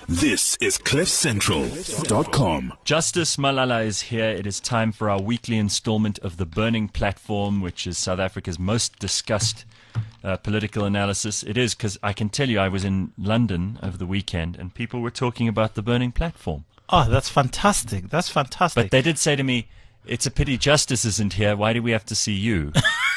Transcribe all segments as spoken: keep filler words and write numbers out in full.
This is cliff central dot com. Justice Malala is here. It is time for our weekly installment of The Burning Platform, which is South Africa's most discussed uh, political analysis. It is because I can tell you I was in London over the weekend and people were talking about The Burning Platform. Oh, that's fantastic. That's fantastic. But they did say to me, it's a pity Justice isn't here. Why do we have to see you?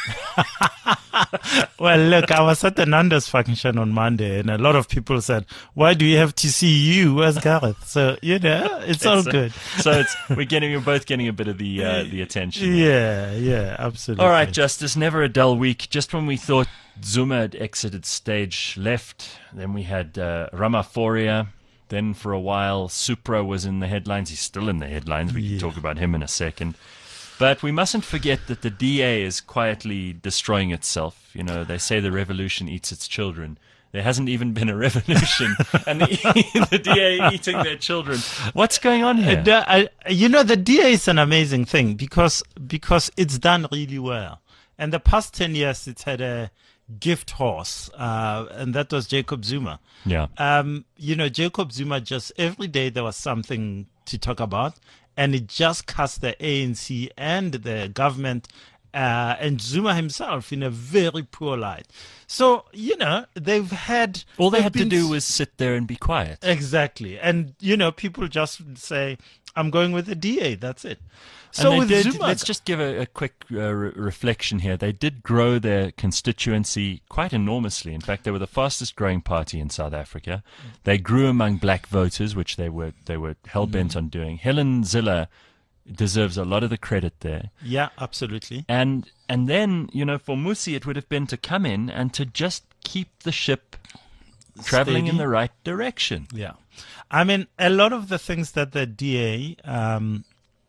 Well, look, I was at the Nando's function on Monday, and a lot of people said, why do we have to see you? Where's Gareth? So, you know, it's all so, good. So it's we're getting we're both getting a bit of the uh, the attention. Yeah, yeah, absolutely. All right, Justice, never a dull week. Just when we thought Zuma had exited stage left, then we had uh, Ramaphoria. Then for a while, Supra was in the headlines. He's still in the headlines. We Yeah. can talk about him in a second. But we mustn't forget that the D A is quietly destroying itself. You know, they say the revolution eats its children. There hasn't even been a revolution, and the, the D A eating their children. What's going on here? The- I- you know, the D A is an amazing thing because because it's done really well. And the past ten years, it's had a gift horse, uh, and that was Jacob Zuma. Yeah. Um, you know, Jacob Zuma, just every day there was something to talk about, and it just cast the A N C and the government uh, and Zuma himself in a very poor light. So, you know, they've had... All they they've had to been do s- was sit there and be quiet. Exactly. And, you know, people just say, I'm going with the D A, that's it. And So they with did, Zuma... let's just give a, a quick uh, re- reflection here. They did grow their constituency quite enormously. In fact, they were the fastest growing party in South Africa. They grew among black voters, which they were they were hell bent on doing. Helen Zille deserves a lot of the credit there. Yeah, absolutely. And and then, you know, for Musi, it would have been to come in and to just keep the ship traveling in Steady. the right direction. Yeah. I mean, a lot of the things that the D A um,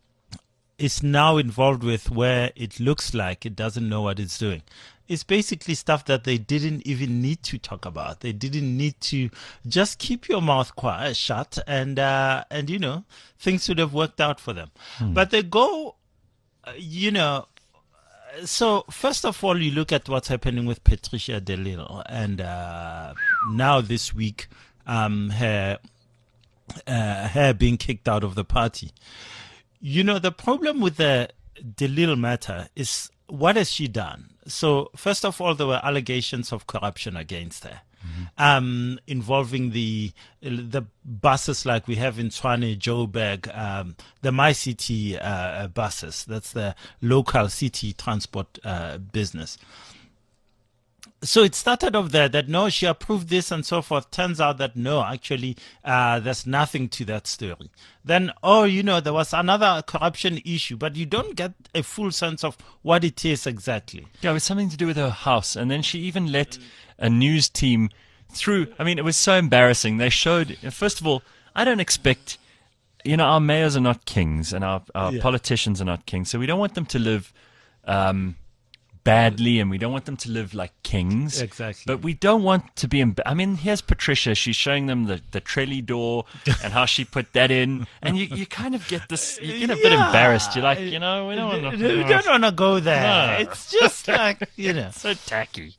is now involved with, where it looks like it doesn't know what it's doing, is basically stuff that they didn't even need to talk about. They didn't need to just keep your mouth quiet, shut, and, uh, and you know, things would have worked out for them. But they go, uh, you know, so first of all, you look at what's happening with Patricia de Lille, and uh, now this week, um, her uh, her being kicked out of the party. You know, the problem with the de Lille matter is, what has she done? So first of all, there were allegations of corruption against her. Um, involving the the buses like we have in Tshwane, Joburg, um, the MyCity uh, buses. That's the local city transport uh, business. So it started off there that no, she approved this and so forth. Turns out that no, actually, uh, there's nothing to that story. Then, oh, you know, there was another corruption issue, but you don't get a full sense of what it is exactly. Yeah, it was something to do with her house. And then she even let a news team through. I mean, it was so embarrassing. They showed, first of all, I don't expect, you know, our mayors are not kings and our, our Yeah. politicians are not kings. So we don't want them to live um, badly and we don't want them to live like kings. Exactly. But we don't want to be, emb- I mean, here's Patricia. She's showing them the, the Trelly door and how she put that in. And you, you kind of get this, you get a bit Yeah. embarrassed. You're like, you know, we don't want You to. don't want to go there. No. It's just like, you know. So tacky.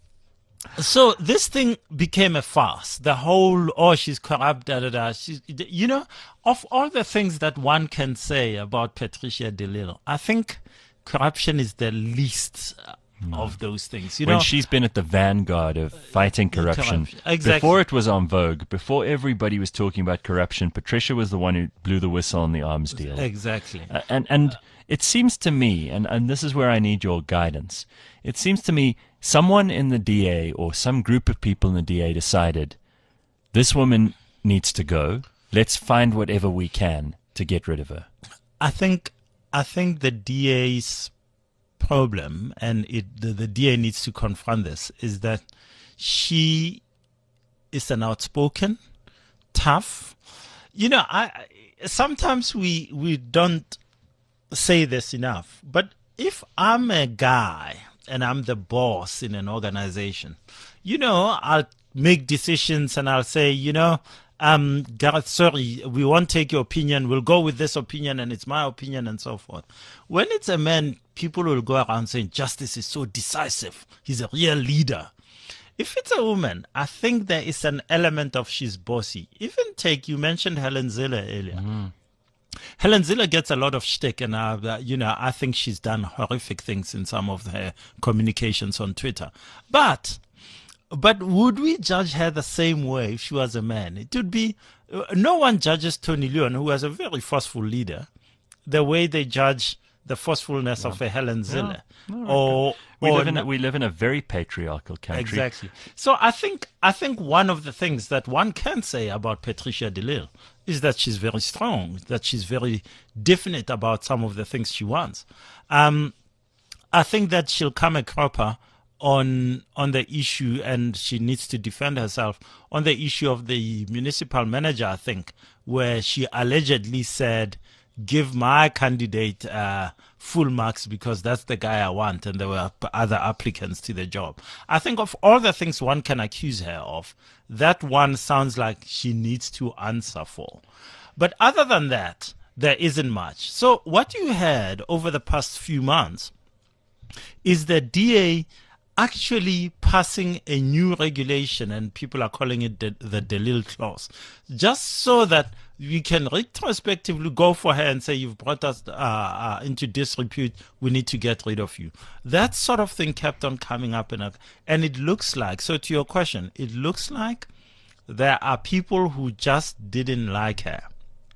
So this thing became a farce. The whole, oh, she's corrupt, da da da. She's, you know, of all the things that one can say about Patricia de Lille, I think corruption is the least of those things. You When know, she's been at the vanguard of fighting corruption. corruption. Exactly. Before it was on Vogue, before everybody was talking about corruption, Patricia was the one who blew the whistle on the arms deal. exactly. Uh, and and it seems to me, and, and this is where I need your guidance, it seems to me someone in the D A or some group of people in the D A decided this woman needs to go. Let's find whatever we can to get rid of her. I think, I think the D A's problem, and it, the, the D A needs to confront this, is that she is an outspoken, tough. You know, I I- sometimes we we don't say this enough, but if I'm a guy and I'm the boss in an organization, you know, I'll make decisions and I'll say, you know, um, Gareth, sorry, we won't take your opinion. We'll go with this opinion and it's my opinion and so forth. When it's a man, people will go around saying justice is so decisive. He's a real leader. if it's a woman, I think there is an element of she's bossy. Even take, you mentioned Helen Zille earlier. Mm. Helen Zille gets a lot of shtick, and uh, you know, I think she's done horrific things in some of her communications on Twitter. But, but would we judge her the same way if she was a man? It would be, uh, no one judges Tony Leon, who was a very forceful leader, the way they judge the forcefulness yeah. of a Helen Zille. Yeah. No, or, we, or live in a, we live in a very patriarchal country. Exactly. So I think I think one of the things that one can say about Patricia de Lille is that she's very strong, that she's very definite about some of the things she wants. Um, I think that she'll come a cropper on on the issue, and she needs to defend herself on the issue of the municipal manager, I think, where she allegedly said, give my candidate uh, full marks because that's the guy I want, and there were other applicants to the job. I think of all the things one can accuse her of, that one sounds like she needs to answer for. But other than that, there isn't much. So what you had over the past few months is the D A actually passing a new regulation, and people are calling it the, the de Lille clause, just so that we can retrospectively go for her and say, you've brought us uh, uh, into disrepute, we need to get rid of you. That sort of thing kept on coming up, in a, and it looks like, so to your question, it looks like there are people who just didn't like her.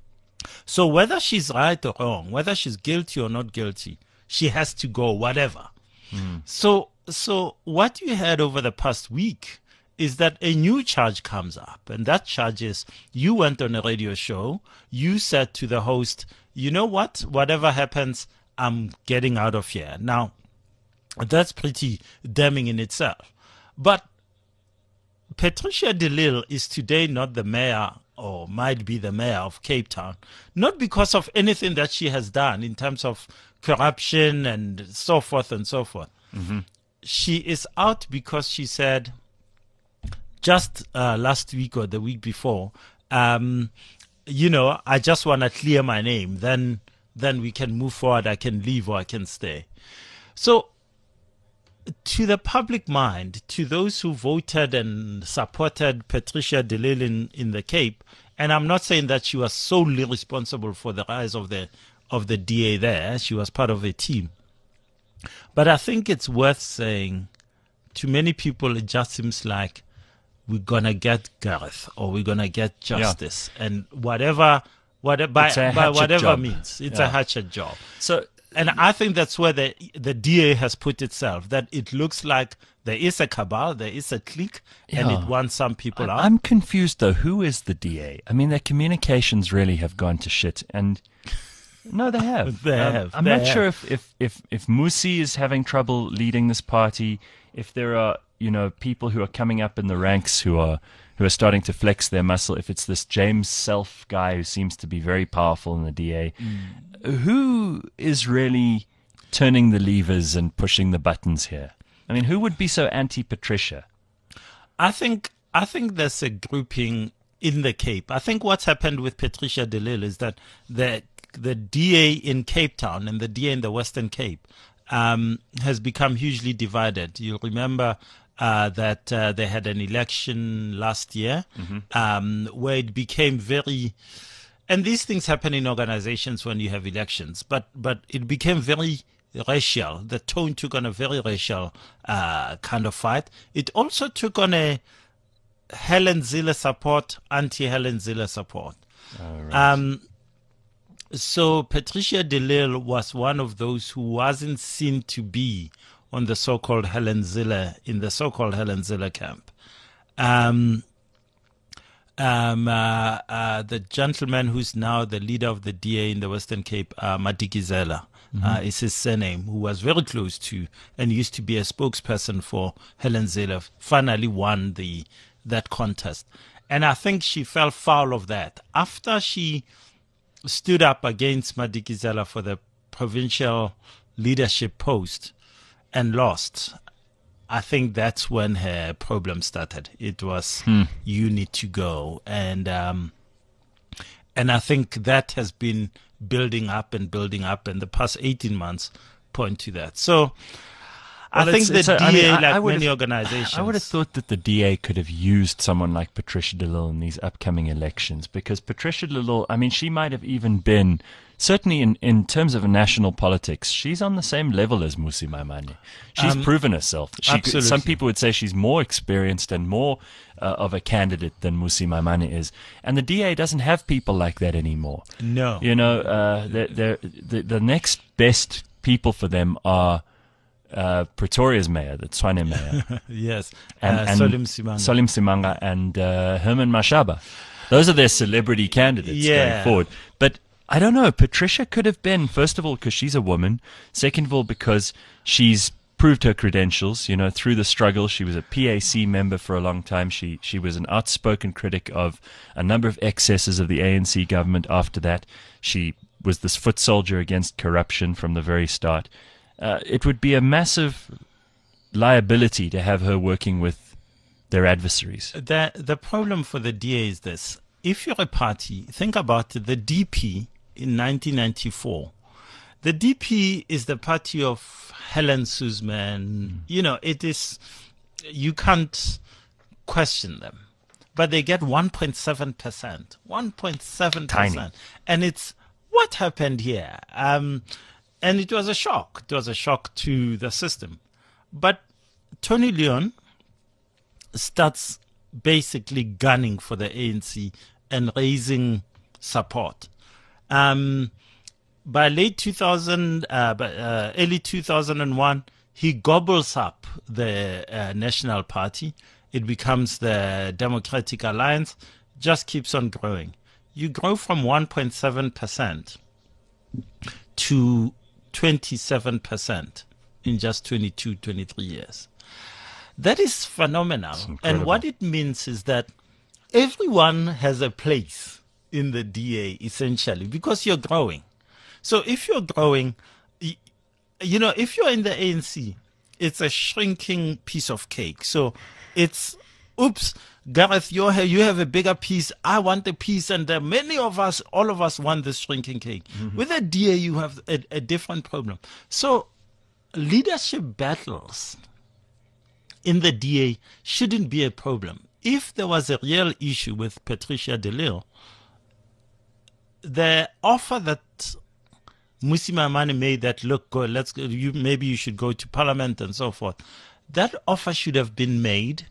So whether she's right or wrong, whether she's guilty or not guilty, she has to go, whatever. Mm. So So what you had over the past week is that a new charge comes up, and that charge is you went on a radio show, you said to the host, you know what, whatever happens, I'm getting out of here. Now, that's pretty damning in itself. But Patricia de Lille is today not the mayor, or might be the mayor of Cape Town, not because of anything that she has done in terms of corruption and so forth and so forth. Mm-hmm. She is out because she said just uh, last week or the week before, um, you know, I just want to clear my name. Then, then we can move forward. I can leave or I can stay. So to the public mind, to those who voted and supported Patricia de Lille in, in the Cape, and I'm not saying that she was solely responsible for the rise of the of the D A there. She was part of a team. But I think it's worth saying, to many people, it just seems like we're going to get Gareth, or we're going to get justice. Yeah. And whatever, whatever by, by whatever job. means, it's yeah. a hatchet job. So, and I think that's where the, the D A has put itself, that it looks like there is a cabal, there is a clique, yeah. and it wants some people I, out. I'm confused, though. Who is the D A? I mean, their communications really have gone to shit. And... No, they have. they um, have. I'm they not have. sure if, if, if, if Musi is having trouble leading this party, if there are, you know, people who are coming up in the ranks who are who are starting to flex their muscle, if it's this James Self guy who seems to be very powerful in the D A. Mm. Who is really turning the levers and pushing the buttons here? I mean, who would be so anti-Patricia? I think I think there's a grouping in the Cape. I think what's happened with Patricia de Lille is that the the D A in Cape Town and the D A in the Western Cape um, has become hugely divided. You'll remember uh, that uh, they had an election last year mm-hmm. um, where it became very, and these things happen in organizations when you have elections, but but it became very racial. The tone took on a very racial uh, kind of fight. It also took on a Helen Zille support, anti-Helen Zille support. Oh, right. Um, so Patricia de Lille was one of those who wasn't seen to be on the so-called Helen Zille, in the so-called Helen Zille camp. Um, um, uh, uh, the gentleman who's now the leader of the D A in the Western Cape, uh, Madikizela, mm-hmm. uh, is his surname, who was very close to and used to be a spokesperson for Helen Zille, finally won the that contest. And I think she fell foul of that. After she stood up against Madikizela for the provincial leadership post and lost, I think that's when her problem started. It was, hmm. you need to go. And um, and I think that has been building up and building up, and the past eighteen months point to that. So I Well, think it's- the it's D A, a- I mean, I- like I would've- many organizations, I would have thought that the D A could have used someone like Patricia de Lille in these upcoming elections, because Patricia de Lille, I mean, she might have even been, certainly in, in terms of national politics, she's on the same level as Mmusi Maimane. She's Um, proven herself. She, absolutely. Some people would say she's more experienced and more uh, of a candidate than Mmusi Maimane is. And the D A doesn't have people like that anymore. no. You know, uh, they're, they're, the, the next best people for them are uh, Pretoria's mayor, the Tshwane mayor. Yes, and, uh, and Solim Simanga. Solim Simanga and uh, Herman Mashaba. Those are their celebrity candidates Yeah. going forward. But I don't know. Patricia could have been, first of all, because she's a woman. Second of all, because she's proved her credentials. You know, through the struggle, she was a P A C member for a long time. She she was an outspoken critic of a number of excesses of the A N C government. After that, she was this foot soldier against corruption from the very start. Uh, it would be a massive liability to have her working with their adversaries. The the problem for the D A is this: if you're a party, think about it, the D P in nineteen ninety-four. The D P is the party of Helen Suzman. Mm. You know, it is, you can't question them. But they get one point seven percent. one point seven percent. Tiny. And it's, what happened here? Um, and it was a shock. It was a shock to the system. But Tony Leon starts basically gunning for the A N C and raising support. Um, by late two thousand, uh, by, uh, early two thousand one, he gobbles up the uh, National Party. It becomes the Democratic Alliance, just keeps on growing. You grow from one point seven percent to twenty-seven percent in just twenty-two, twenty-three years. That is phenomenal. And what it means is that everyone has a place in the D A, essentially, because you're growing. So if you're growing, you know, if you're in the A N C, it's a shrinking piece of cake. So it's, oops, Gareth, you you have a bigger piece. I want a piece. And uh, many of us, all of us want this shrinking cake. Mm-hmm. With a D A, you have a, a different problem. So leadership battles in the D A shouldn't be a problem. If there was a real issue with Patricia de Lille, the offer that Mmusi Maimane made, that look, go, let's go, you maybe you should go to Parliament and so forth, that offer should have been made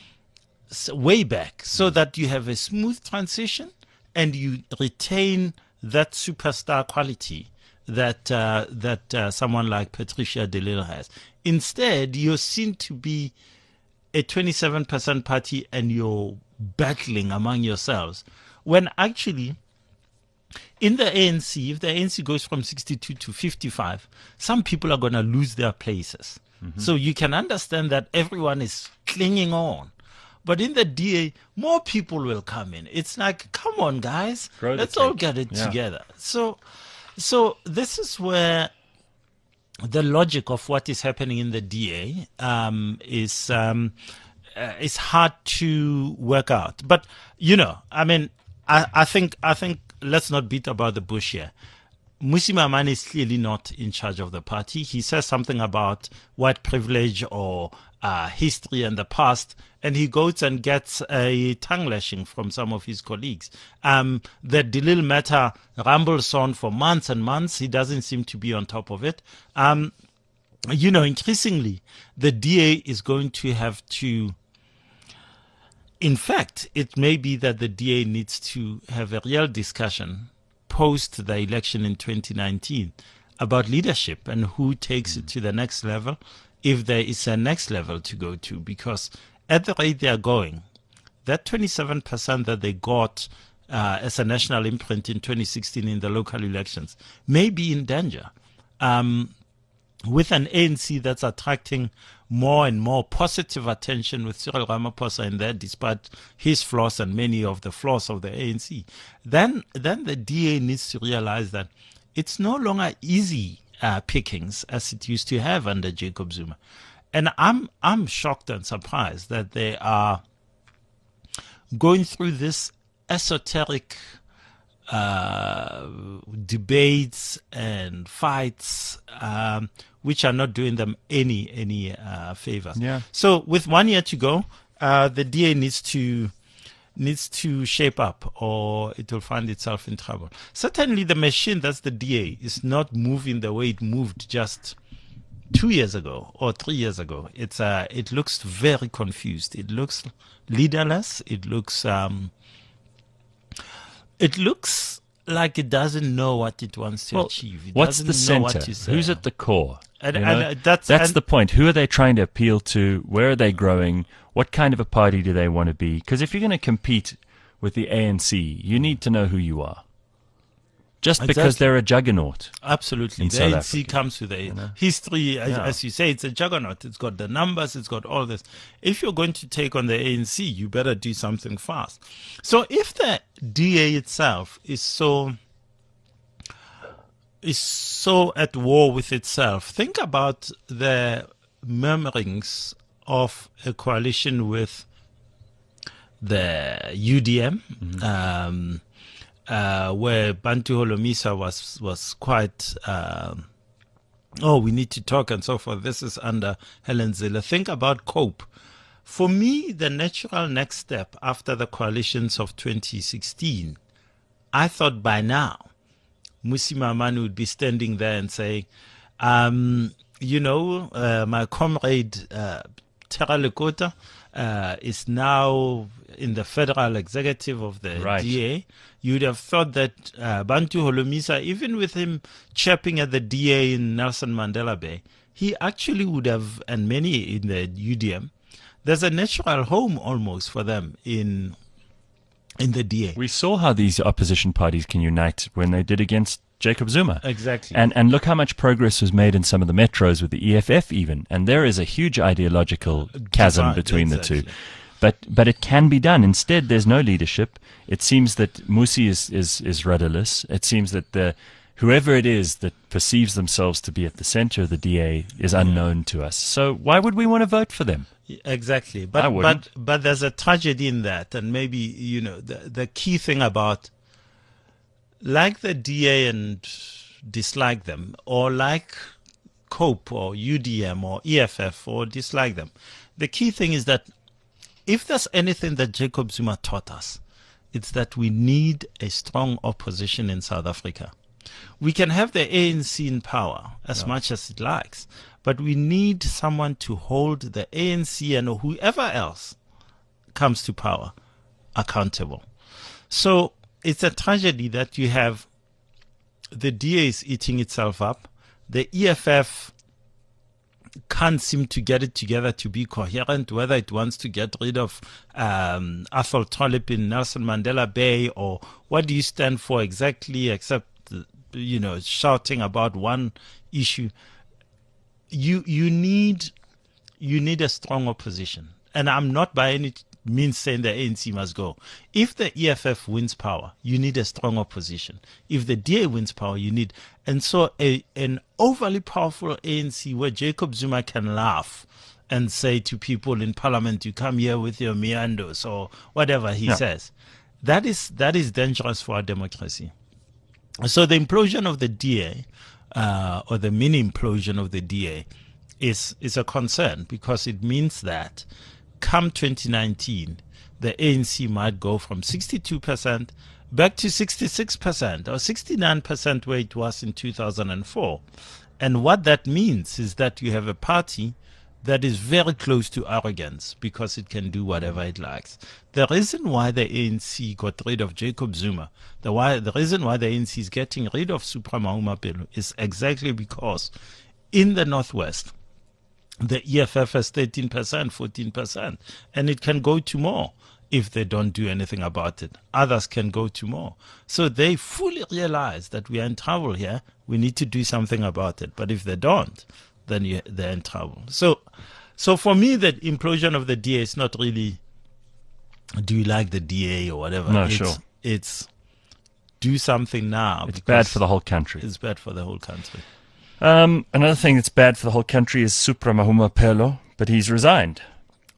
way back, so that you have a smooth transition and you retain that superstar quality that uh, that uh, someone like Patricia de Lille has. Instead, you're seen to be a twenty-seven percent party and you're battling among yourselves, when actually in the A N C, if the A N C goes from sixty-two to fifty-five, some people are going to lose their places. Mm-hmm. So you can understand that everyone is clinging on. But in the D A, more people will come in. It's like, come on, guys, Grow let's the all cake. get it Yeah. together. So, so this is where the logic of what is happening in the D A um, is um, uh, is hard to work out. But you know, I mean, I, I think I think let's not beat about the bush here. Mmusi Maimane is clearly not in charge of the party. He says something about white privilege or uh, history and the past, and he goes and gets a tongue lashing from some of his colleagues. Um, the de Lille matter rambles on for months and months. He doesn't seem to be on top of it. Um, you know, increasingly, the D A is going to have to. In fact, it may be that the D A needs to have a real discussion post the election in twenty nineteen about leadership and who takes it to the next level, if there is a next level to go to. Because at the rate they are going, that twenty-seven percent that they got uh, as a national imprint in twenty sixteen in the local elections may be in danger. Um, with an A N C that's attracting more and more positive attention with Cyril Ramaphosa in there, despite his flaws and many of the flaws of the A N C, then then the D A needs to realize that it's no longer easy uh, pickings as it used to have under Jacob Zuma. And I'm I'm shocked and surprised that they are going through this esoteric uh, debates and fights, um, which are not doing them any any uh, favors. Yeah. So with one year to go, uh, the D A needs to needs to shape up, or it will find itself in trouble. Certainly, the machine that's the D A is not moving the way it moved just two years ago or three years ago. It's uh, it looks very confused. It looks leaderless. It looks um, it looks like it doesn't know what it wants to Well, achieve. It what's doesn't the know center? what to say. Who's at the core? And- You and, know? uh, that's- That's and- the point. Who are they trying to appeal to? Where are they growing? What kind of a party do they want to be? Because if you're going to compete with the A N C, you need to know who you are. Just because Exactly. they're a juggernaut. Absolutely. in The South A N C Africa, comes with a you know? history, as, Yeah. as you say, it's a juggernaut. It's got the numbers, it's got all this. If you're going to take on the A N C, you better do something fast. So if the D A itself is so is so at war with itself, think about the murmurings of a coalition with the U D M, Mm-hmm. um, uh, where Bantu Holomisa was was quite. Um, oh, we need to talk and so forth. This is under Helen Zille. Think about COPE. For me, the natural next step after the coalitions of twenty sixteen, I thought by now, Mmusi Maimane would be standing there and saying, um, you know, uh, my comrade uh, Tera Lekota uh, is now in the federal executive of the Right. D A. You'd have thought that uh, Bantu Holomisa, even with him chirping at the D A in Nelson Mandela Bay, he actually would have, and many in the U D M, there's a natural home almost for them in in the D A. We saw how these opposition parties can unite when they did against Jacob Zuma. Exactly. And and look how much progress was made in some of the metros with the E F F even. And there is a huge ideological chasm Divide, between the two. exactly. But but it can be done. Instead, there's no leadership. It seems that Mmusi is, is, is rudderless. It seems that the whoever it is that perceives themselves to be at the center of the D A is unknown to us. So why would we want to vote for them? Exactly, I but but wouldn't. but there's a tragedy in that, and maybe you know the the key thing about like the D A and dislike them, or like COPE or U D M or E F F or dislike them. The key thing is that if there's anything that Jacob Zuma taught us, it's that we need a strong opposition in South Africa. We can have the A N C in power as much as it likes, but we need someone to hold the A N C and whoever else comes to power accountable. So it's a tragedy that you have the D A is eating itself up. The E F F can't seem to get it together to be coherent, whether it wants to get rid of um, Athol Trollip in Nelson Mandela Bay, or what do you stand for exactly, except, you know, shouting about one issue. You you need you need a strong opposition. And I'm not by any means saying the A N C must go. If the E F F wins power, you need a strong opposition. If the D A wins power, you need, and so a an overly powerful A N C where Jacob Zuma can laugh and say to people in parliament, you come here with your meanders or whatever he Yeah. says. That is that is dangerous for our democracy. So the implosion of the D A, uh, or the mini implosion of the D A, is is a concern, because it means that come twenty nineteen, the A N C might go from sixty-two percent back to sixty-six percent or sixty-nine percent where it was in two thousand four. And what that means is that you have a party that is very close to arrogance because it can do whatever it likes. The reason why the A N C got rid of Jacob Zuma, the why the reason why the A N C is getting rid of Supra Mahumapelo is exactly because in the Northwest, the E F F has thirteen percent, fourteen percent, and it can go to more if they don't do anything about it. Others can go to more. So they fully realize that we are in trouble here. We need to do something about it. But if they don't, then you, they're in trouble. So, so for me, the implosion of the D A is not really, do you like the D A or whatever? No, it's, sure. It's do something now. It's bad because for the whole country. It's bad for the whole country. Um, another thing that's bad for the whole country is Supra Mahumapelo, but he's resigned.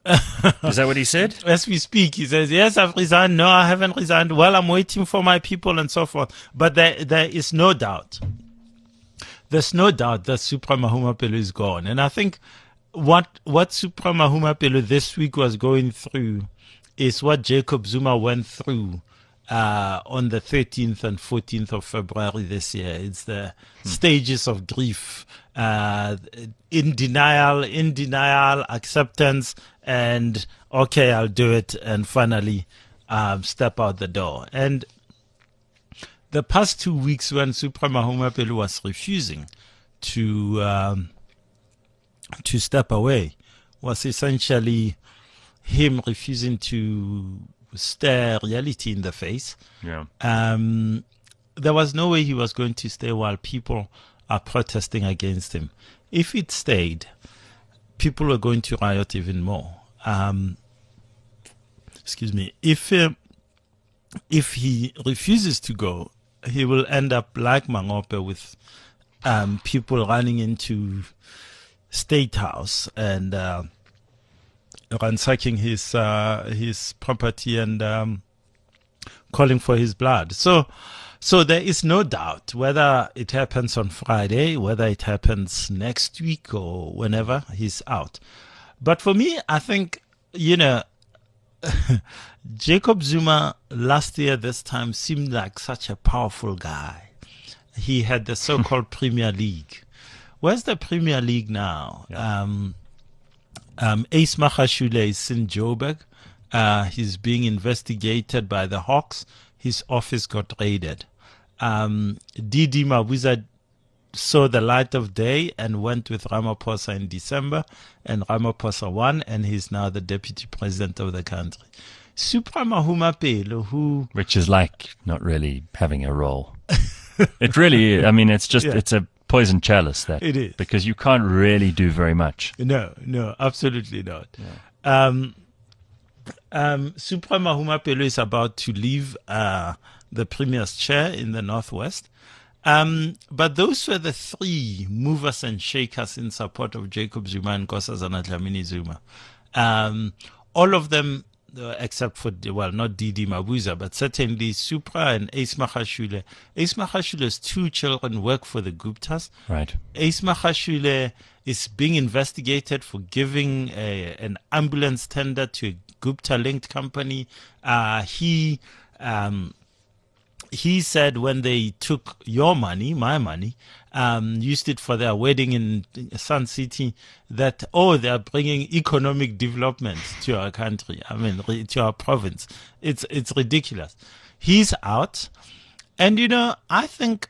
Is that what he said? As we speak, he says, yes, I've resigned. No, I haven't resigned. Well, I'm waiting for my people and so forth. But there, there is no doubt. There's no doubt that Supra Mahumapelo is gone. And I think what, what Supra Mahumapelo this week was going through is what Jacob Zuma went through uh, on the thirteenth and fourteenth of February this year. It's the hmm. stages of grief, uh, in denial, in denial, acceptance, and okay, I'll do it, and finally um, step out the door. And the past two weeks when Supra Mahumapelo was refusing to um, to step away was essentially him refusing to stare reality in the face. Yeah. Um, there was no way he was going to stay while people are protesting against him. If it stayed, people were going to riot even more. Um, excuse me. If uh, if he refuses to go, he will end up like Mangope with um, people running into State House and uh, ransacking his uh, his property and um, calling for his blood. So, so there is no doubt whether it happens on Friday, whether it happens next week or whenever, he's out. But for me, I think, you know, Jacob Zuma last year this time seemed like such a powerful guy. He had the so-called Premier League. Where's the Premier League now? Yeah. Um, um, Ace Magashule is in Joburg. Uh, he's being investigated by the Hawks. His office got raided. Um, Didi Mabuza saw the light of day and went with Ramaphosa in December, and Ramaphosa won, and he's now the deputy president of the country. Supra Mahumapelo, who... Which is like not really having a role. It really is. I mean, it's just, yeah. it's a poison chalice, that. It is. Because you can't really do very much. No, no, absolutely not. Yeah. Um, um, Supra Mahumapelo is about to leave uh, the premier's chair in the Northwest. Um, but those were the three movers and shakers in support of Jacob Zuma and Nkosazana Dlamini Zuma. Um, all of them, uh, except for, well, not Didi Mabuza, but certainly Supra and Ace Magashule. Ace Magashule's two children work for the Guptas. Right. Ace Magashule is being investigated for giving a, an ambulance tender to a Gupta-linked company. Uh, he... Um, He said when they took your money, my money, um, used it for their wedding in Sun City, that, oh, they're bringing economic development to our country. I mean, to our province. It's, it's ridiculous. He's out. And, you know, I think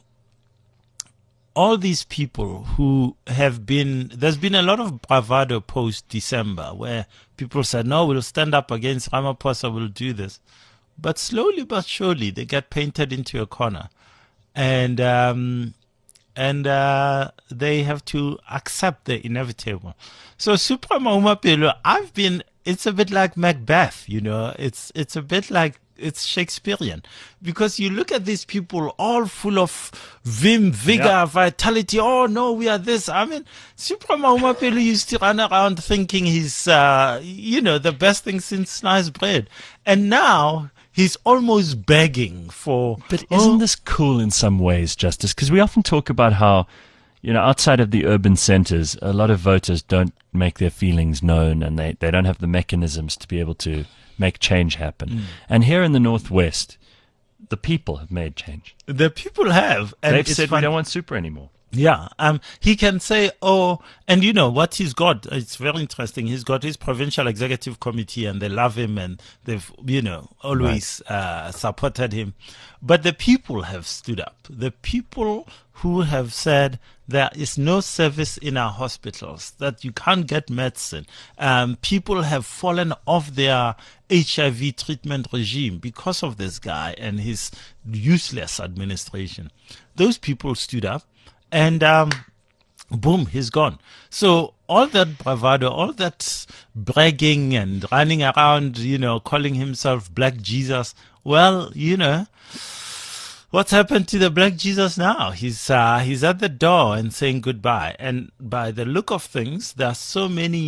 all these people who have been, there's been a lot of bravado post-December where people said, no, we'll stand up against Ramaphosa, we'll do this. But slowly but surely, they get painted into a corner, and um, and uh, they have to accept the inevitable. So, Supra Mahumapelo, I've been. It's a bit like Macbeth, you know. It's it's a bit like it's Shakespearean, because you look at these people all full of vim, vigor, yeah. vitality. Oh no, we are this. I mean, Supra Mahumapelo used to run around thinking he's, uh, you know, the best thing since sliced bread, and now he's almost begging for... But isn't oh, this cool in some ways, Justice? Because we often talk about how, you know, outside of the urban centers, a lot of voters don't make their feelings known, and they, they don't have the mechanisms to be able to make change happen. Mm. And here in the Northwest, the people have made change. The people have. And They've said fun. we don't want Supra anymore. Yeah, um, he can say, oh, and you know what he's got, it's very interesting. He's got his provincial executive committee and they love him and they've, you know, always right. uh, supported him. But the people have stood up. The people who have said there is no service in our hospitals, that you can't get medicine. Um, people have fallen off their H I V treatment regime because of this guy and his useless administration. Those people stood up. And um, boom, he's gone. So all that bravado, all that bragging and running around, you know, calling himself Black Jesus. Well, you know, what's happened to the Black Jesus now? He's uh, he's at the door and saying goodbye. And by the look of things, there are so many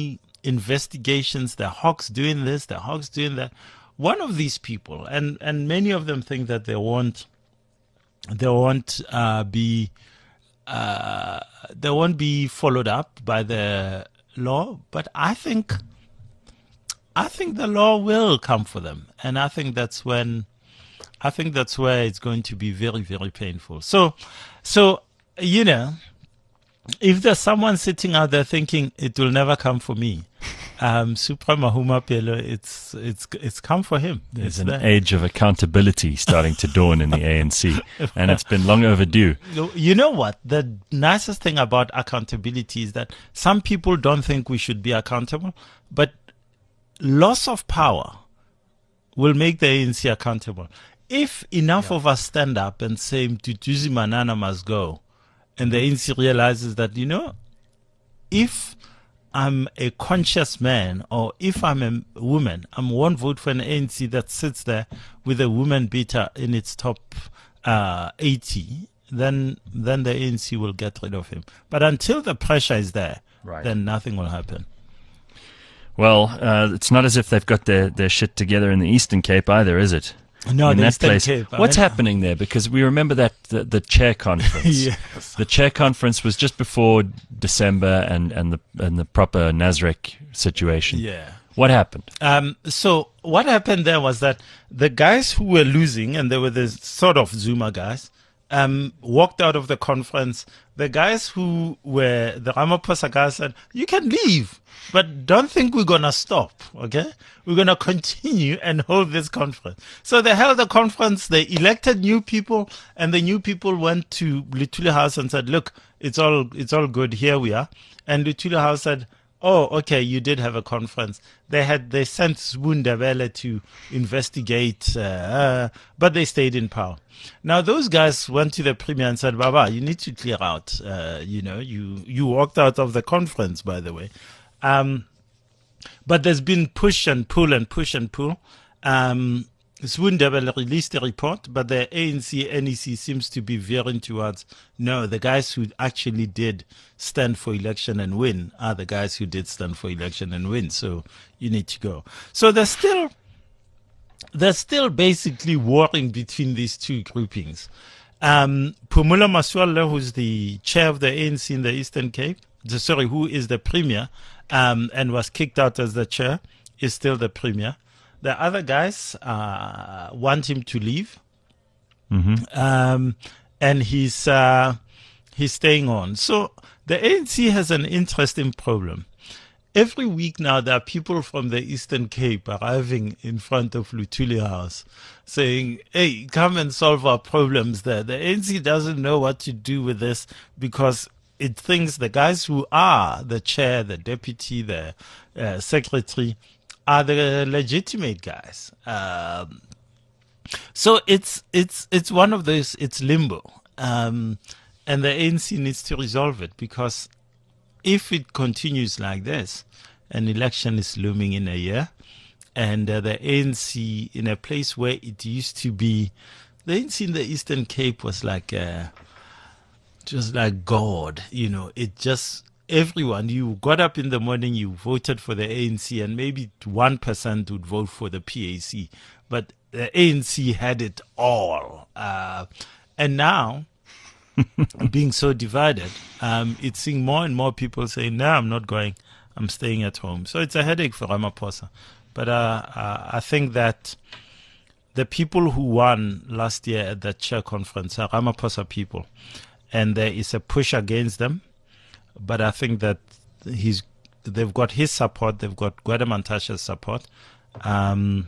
investigations. The Hawks doing this, the Hawks doing that. One of these people, and, and many of them think that they won't, they won't uh, be, uh, they won't be followed up by the law. But I think, I think the law will come for them, and I think that's when, I think that's where it's going to be very, very painful. So, so you know, if there's someone sitting out there thinking it will never come for me, um, Supra Mahumapelo, it's it's it's come for him. There's It's an there. age of accountability starting to dawn in the A N C, and it's been long overdue. You know what? The nicest thing about accountability is that some people don't think we should be accountable, but loss of power will make the A N C accountable. If enough yeah. of us stand up and say Mduduzi Manana must go, and the A N C realizes that, you know, if I'm a conscious man or if I'm a woman, I won't vote for an A N C that sits there with a woman beater in its top uh, eighty, then then the A N C will get rid of him. But until the pressure is there, Right. then nothing will happen. Well, uh, it's not as if they've got their, their shit together in the Eastern Cape either, is it? No, in the that Eastern place. Cape, What's I- happening there? Because we remember that the, the chair conference. Yes. The chair conference was just before December and, and the and the proper Nasrec situation. Yeah. What happened? Um, so what happened there was that the guys who were losing, and they were the sort of Zuma guys, um, walked out of the conference. The guys who were the Ramaphosa guys said, "You can leave, but don't think we're gonna stop. Okay, we're gonna continue and hold this conference." So they held the conference. They elected new people, and the new people went to Luthuli House and said, "Look, it's all it's all good. Here we are." And Luthuli House said, "Oh, okay, you did have a conference." They had they sent Zwundabele to investigate, uh, uh, but they stayed in power. Now those guys went to the premier and said, "Baba, you need to clear out. Uh, you know, you you walked out of the conference, by the way." Um, but there's been push and pull and push and pull. Um, Zwundabele released a report, but the A N C N E C seems to be veering towards, no, the guys who actually did stand for election and win are the guys who did stand for election and win. So you need to go. So there's still, there's still basically warring between these two groupings. Um, Phumula Masualle, who's the chair of the A N C in the Eastern Cape, the, sorry, who is the premier, um, and was kicked out as the chair, is still the premier. The other guys uh, want him to leave, Mm-hmm. um, and he's uh, he's staying on. So the A N C has an interesting problem. Every week now, there are people from the Eastern Cape arriving in front of Luthuli House saying, "Hey, come and solve our problems there." The A N C doesn't know what to do with this because it thinks the guys who are the chair, the deputy, the uh, secretary are the legitimate guys. Um, so it's it's it's one of those. It's limbo, um, and the A N C needs to resolve it because if it continues like this, an election is looming in a year, and uh, the A N C in a place where it used to be, the A N C in the Eastern Cape was like uh, just like God, you know. It just everyone, you got up in the morning, you voted for the A N C, and maybe one percent would vote for the P A C, but the A N C had it all, uh, and now being so divided, um, it's seeing more and more people saying, "No, I'm not going. I'm staying at home." So it's a headache for Ramaphosa. But uh, uh, I think that the people who won last year at that chair conference are Ramaphosa people, and there is a push against them. But I think that he's they've got his support. They've got Gwede Mantashe's support. Um,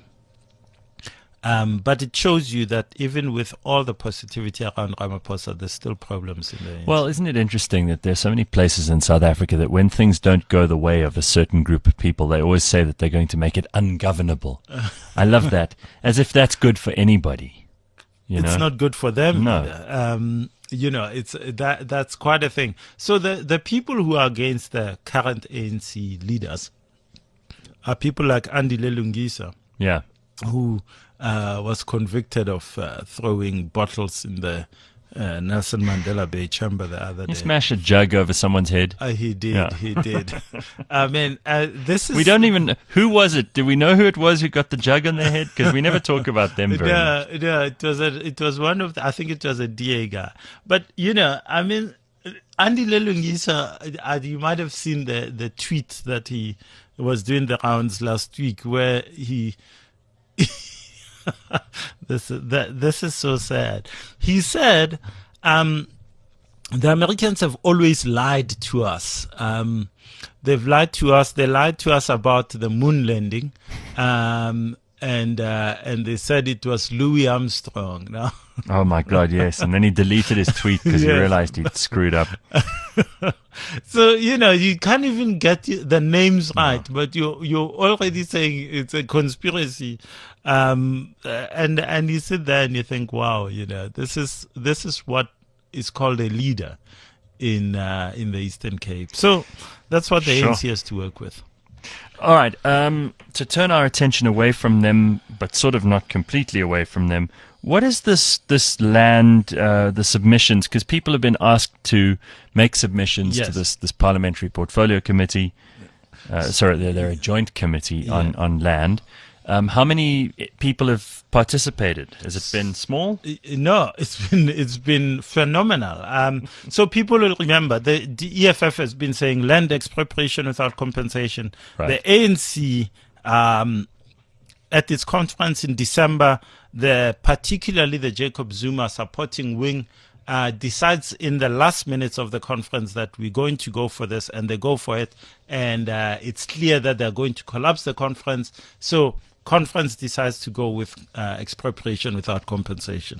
Um, but it shows you that even with all the positivity around Ramaphosa, there's still problems in there. Well, isn't it interesting that there's so many places in South Africa that when things don't go the way of a certain group of people, they always say that they're going to make it ungovernable. I love that. As if that's good for anybody. You it's know? not good for them. No. Either. Um, you know, it's that that's quite a thing. So the, the people who are against the current A N C leaders are people like Andile Lungisa, Yeah. who uh, was convicted of uh, throwing bottles in the uh, Nelson Mandela Bay Chamber the other He day. smashed a jug over someone's head. Uh, he did, Yeah. he did. I mean, uh, this is... We don't even. Who was it? Do we know who it was who got the jug on their head? Because we never talk about them very much. No, no, it was a, it was one of the, I think it was a D A guy. But you know, I mean, Andy Lelungisa, uh, you might have seen the the tweet that he was doing the rounds last week, where he. this is that this is so sad. He said, um, "The Americans have always lied to us. Um, they've lied to us. They lied to us about the moon landing." Um, And uh, and they said it was Louis Armstrong. No? Oh my God, yes. And then he deleted his tweet because he Yes. realized he'd screwed up. So you know you can't even get the names right, but you you're already saying it's a conspiracy, um, uh, and and you sit there and you think, wow, you know this is this is what is called a leader in uh, in the Eastern Cape. So that's what the Sure. A N C has to work with. All right. Um, to turn our attention away from them, but sort of not completely away from them, what is this this land, uh, the submissions? Because people have been asked to make submissions Yes. to this, this parliamentary portfolio committee. Uh, sorry, they're, they're a joint committee on, Yeah. on land. Um, how many people have participated? Has it been small? No, it's been it's been phenomenal. Um, so people will remember the, the E F F has been saying land expropriation without compensation. Right. The A N C um, at its conference in December, the particularly the Jacob Zuma supporting wing uh, decides in the last minutes of the conference that we're going to go for this, and they go for it, and uh, it's clear that they're going to collapse the conference. So conference decides to go with uh, expropriation without compensation.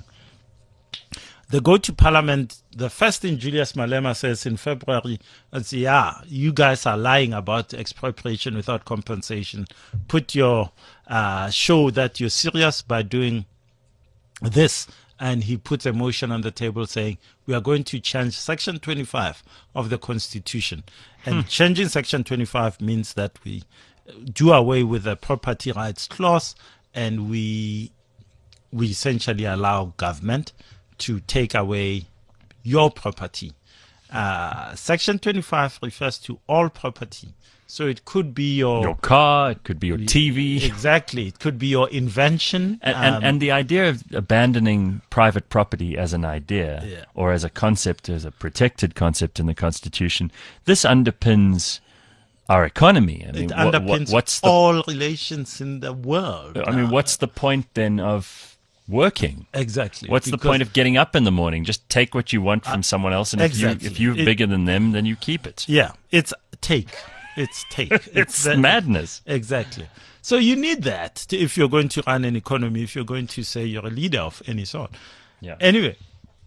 They go to parliament. The first thing Julius Malema says in February is, yeah, you guys are lying about expropriation without compensation. Put your, uh, show that you're serious by doing this. And he puts a motion on the table saying, we are going to change Section twenty-five of the Constitution. And Hmm. changing Section twenty-five means that we do away with the property rights clause, and we we essentially allow government to take away your property. Uh, Section twenty-five refers to all property. So it could be your... Your car, it could be your T V. Exactly. It could be your invention. And, and, um, and the idea of abandoning private property as an idea Yeah. or as a concept, as a protected concept in the Constitution, this underpins our economy. I mean, it what- underpins what- what's the, all relations in the world. I mean, what's the point then of working? Exactly. What's the Because- point of getting up in the morning? Just take what you want from someone else, and exactly. if you if you're It- bigger than them, then you keep it. Yeah, it's take. It's take. It's the- madness. Exactly. So you need that to, if you're going to run an economy, if you're going to say you're a leader of any sort. Yeah. Anyway,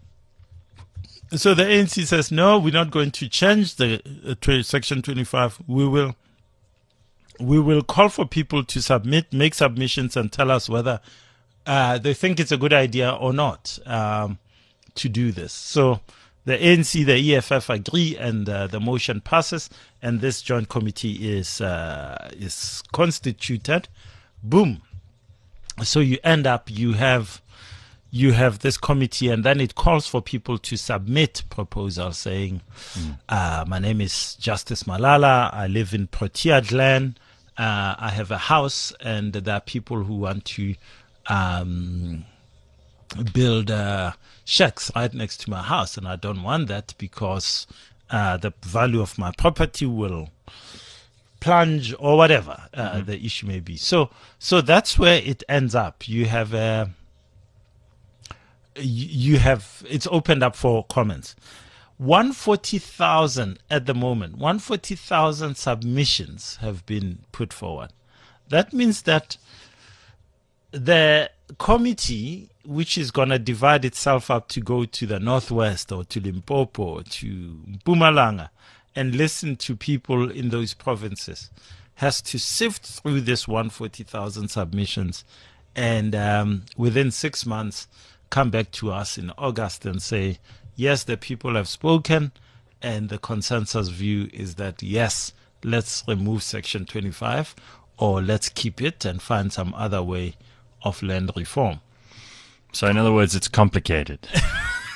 so the A N C says, no, we're not going to change the uh, tw- Section twenty-five. We will, we will call for people to submit, make submissions, and tell us whether uh, they think it's a good idea or not um, to do this. So the A N C, the E F F agree, and uh, the motion passes, and this joint committee is uh, is constituted. Boom. So you end up, you have you have this committee, and then it calls for people to submit proposals saying, mm. uh, my name is Justice Malala, I live in Protea Glen, uh, I have a house, and there are people who want to um, build uh, shacks right next to my house, and I don't want that because uh, the value of my property will plunge or whatever uh, mm-hmm. the issue may be. So, so that's where it ends up. You have a, you have it's opened up for comments. one hundred forty thousand at the moment. one hundred forty thousand submissions have been put forward. That means that the committee, which is going to divide itself up to go to the Northwest or to Limpopo or to Mpumalanga and listen to people in those provinces, has to sift through this one hundred forty thousand submissions and um, within six months come back to us in August and say, yes, the people have spoken, and the consensus view is that, yes, let's remove Section twenty-five, or let's keep it and find some other way of land reform. So in other words, it's complicated.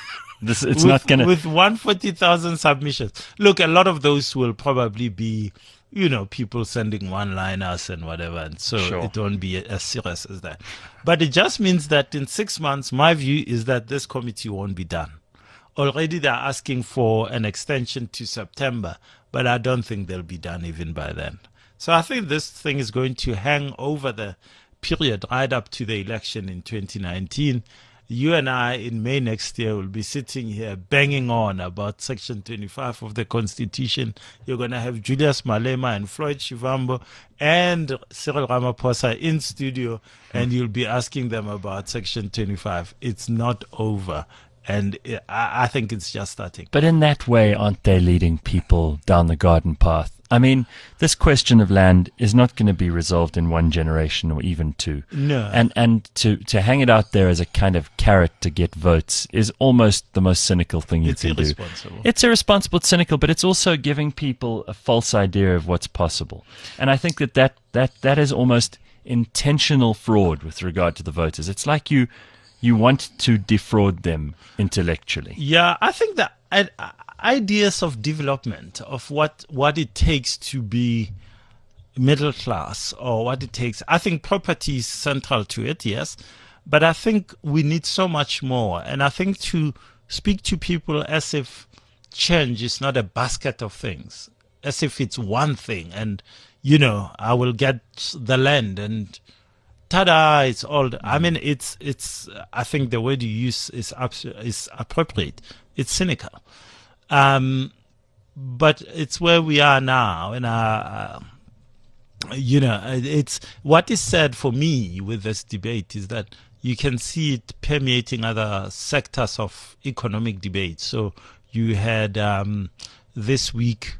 This, it's with, not going to. With one hundred forty thousand submissions. Look, a lot of those will probably be, you know, people sending one-liners and whatever, and so Sure. it won't be as serious as that. But it just means that in six months, my view is that this committee won't be done. Already they're asking for an extension to September, but I don't think they'll be done even by then. So I think this thing is going to hang over the period right up to the election in twenty nineteen. You and I in May next year will be sitting here banging on about Section twenty-five of the Constitution. You're going to have Julius Malema and Floyd Shivambu and Cyril Ramaphosa in studio, and you'll be asking them about Section twenty-five. It's not over. And I, I think it's just starting. But in that way, aren't they leading people down the garden path? I mean, this question of land is not going to be resolved in one generation or even two. No. And and to, to hang it out there as a kind of carrot to get votes is almost the most cynical thing you It's can irresponsible. do. It's irresponsible, it's cynical, but it's also giving people a false idea of what's possible. And I think that that, that, that is almost intentional fraud with regard to the voters. It's like you you want to defraud them intellectually. Yeah, I think that I, I, ideas of development, of what, what it takes to be middle class or what it takes, I think property is central to it, yes. But I think we need so much more. And I think to speak to people as if change is not a basket of things, as if it's one thing. And, you know, I will get the land and ta-da, it's all. I mean, it's it's. I think the word you use is abs- is appropriate. It's cynical, um, but it's where we are now, and uh, you know, it's what is said for me with this debate is that you can see it permeating other sectors of economic debate. So you had um, this week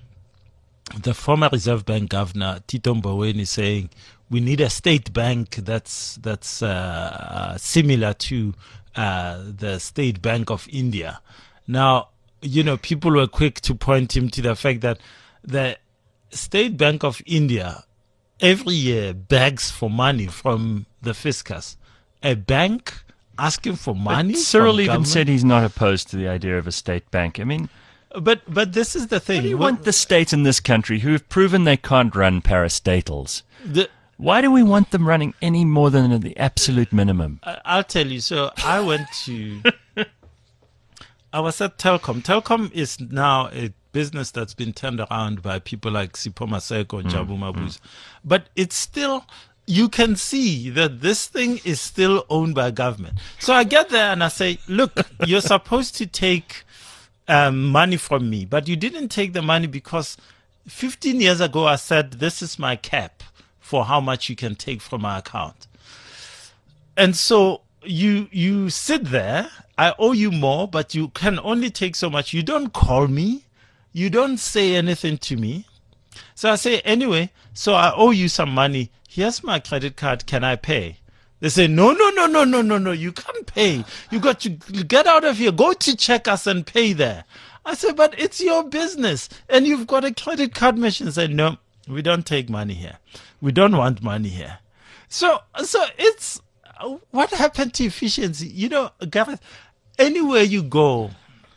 the former Reserve Bank governor Tito Mboweni saying, we need a state bank that's that's uh, similar to uh, the State Bank of India. Now, you know, people were quick to point him to the fact that the State Bank of India every year begs for money from the fiscus. A bank asking for money? But Cyril from even government? said he's not opposed to the idea of a state bank. I mean, But but this is the thing. why do you When- want the state in this country who have proven they can't run parastatals? the, Why do we want them running any more than the absolute minimum? I- I'll tell you. So I went to, I was at Telkom. Telkom is now a business that's been turned around by people like Sipho Maseko and Jabu Mabuza. But it's still, you can see that this thing is still owned by government. So I get there and I say, look, you're supposed to take um, money from me, but you didn't take the money because fifteen years ago I said, this is my cap for how much you can take from my account. And so you you sit there, I owe you more, but you can only take so much. You don't call me. You don't say anything to me. So I say, anyway, so I owe you some money. Here's my credit card. Can I pay? They say, no, no, no, no, no, no, no. You can't pay. You got to get out of here. Go to Checkers and pay there. I said, but it's your business. And you've got a credit card machine. Say, no, we don't take money here. We don't want money here. So, so it's, what happened to efficiency? You know, Gareth, anywhere you go,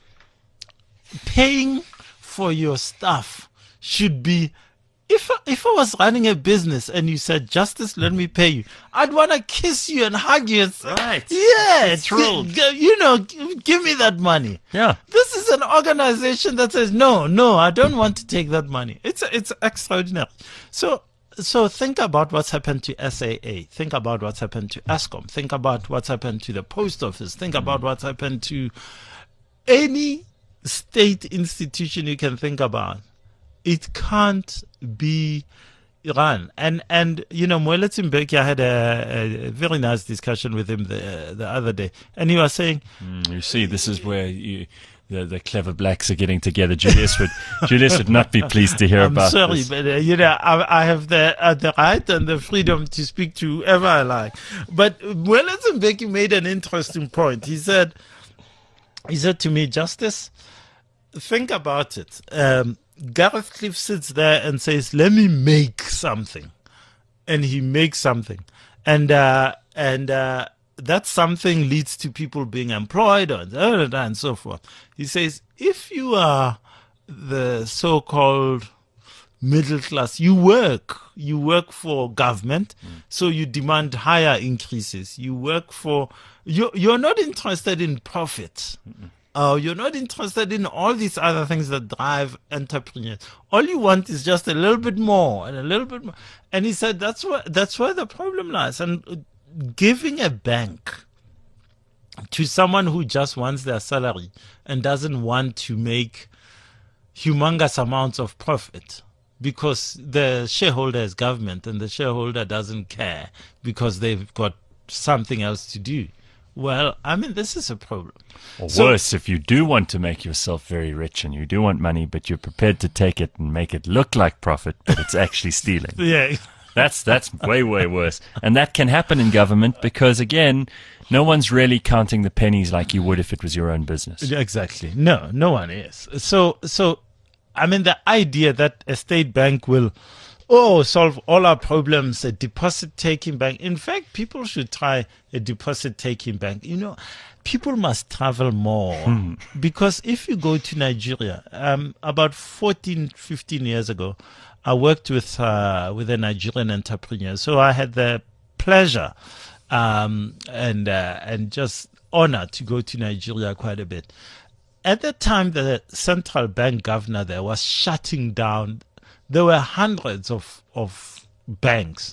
paying for your stuff should be, if, if I was running a business and you said, Justice, let me pay you, I'd want to kiss you and hug you and say, Right. yeah, Thrilled. g- you know, g- give me that money. Yeah. This is an organization that says, no, no, I don't want to take that money. It's, it's extraordinary. So, so think about what's happened to S A A. Think about what's happened to ESCOM. Think about what's happened to the post office. Think about what's happened to any state institution you can think about. It can't be run. And, and you know, Moeletsi Mbeki, I had a, a very nice discussion with him the, the other day. And he was saying, Mm, you see, this is where you, the, the clever blacks are getting together. Julius would Julius would not be pleased to hear I'm about sorry, this. but uh, you know, I, I have the uh, the right and the freedom to speak to whoever I like. But Moeletsi Mbeki made an interesting point. He said, he said to me, Justice, think about it. Um, Gareth Cliff sits there and says, let me make something. And he makes something. And, uh, and, uh, that something leads to people being employed and, and so forth. He says, if you are the so-called middle class, you work, you work for government, mm. so you demand higher increases. You work for, you, you're not interested in profit. Mm-mm. Uh, you're not interested in all these other things that drive entrepreneurs. All you want is just a little bit more and a little bit more. And he said that's where that's where the problem lies. And giving a bank to someone who just wants their salary and doesn't want to make humongous amounts of profit because the shareholder is government and the shareholder doesn't care because they've got something else to do. Well, I mean, this is a problem. Or So- worse, if you do want to make yourself very rich and you do want money, but you're prepared to take it and make it look like profit, but it's actually stealing. Yeah. That's that's way, way worse. And that can happen in government because, again, no one's really counting the pennies like you would if it was your own business. Exactly. No, no one is. So, so, I mean, the idea that a state bank will, oh, solve all our problems, a deposit-taking bank. In fact, people should try a deposit-taking bank. You know, people must travel more because if you go to Nigeria, um, about fourteen, fifteen years ago, I worked with uh, with a Nigerian entrepreneur. So I had the pleasure um, and uh, and just honor to go to Nigeria quite a bit. At the time, the central bank governor there was shutting down. There were hundreds of of banks,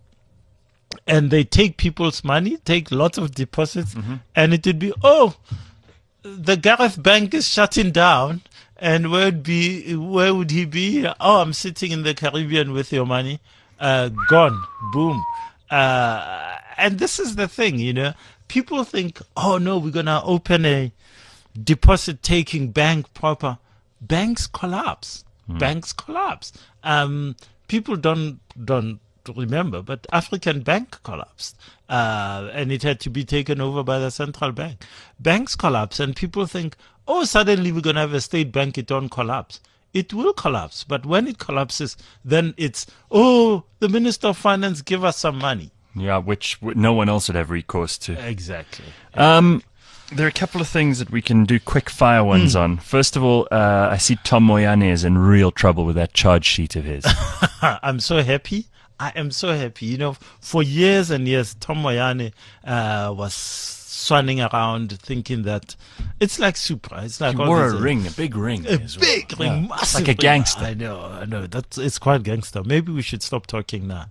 and they take people's money, take lots of deposits, mm-hmm. and it would be, oh, the Gareth Bank is shutting down, and where would be where would he be? Oh, I'm sitting in the Caribbean with your money, uh, gone, boom, uh, and this is the thing, you know. People think, oh no, we're gonna open a deposit-taking bank proper. Banks collapse. Mm. Banks collapse. Um, people don't don't remember, but African Bank collapsed, uh, and it had to be taken over by the central bank. Banks collapse, and people think, oh, suddenly we're going to have a state bank. It don't collapse. It will collapse, but when it collapses, then it's, oh, the Minister of Finance give us some money. Yeah, which w- no one else would have recourse to. Exactly. Um, there are a couple of things that we can do quick fire ones mm. on. First of all, uh, I see Tom Moyane is in real trouble with that charge sheet of his. I'm so happy. I am so happy. You know, for years and years, Tom Moyane uh, was swanning around thinking that it's like Supra. It's like he all wore a these, uh, ring, a big ring. A as well. big ring, Yeah. massive Like a ring. gangster. I know, I know. That's, it's quite gangster. Maybe we should stop talking now.